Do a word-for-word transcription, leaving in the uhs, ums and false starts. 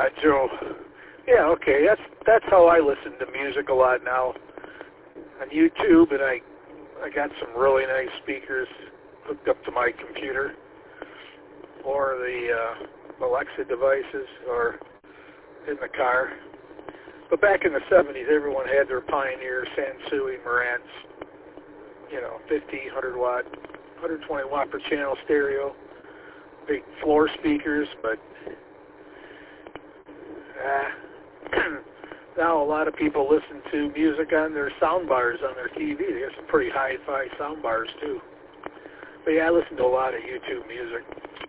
Uh, Joe. Yeah, okay. That's that's how I listen to music a lot now on YouTube, and I I got some really nice speakers hooked up to my computer or the uh, Alexa devices or in the car. But back in the seventies, everyone had their Pioneer, Sansui, Marantz, you know, fifty, one hundred watt, one hundred twenty watt per channel stereo, big floor speakers, but uh, now a lot of people listen to music on their sound bars on their T V. They got some pretty hi-fi sound bars too. But yeah, I listen to a lot of YouTube music.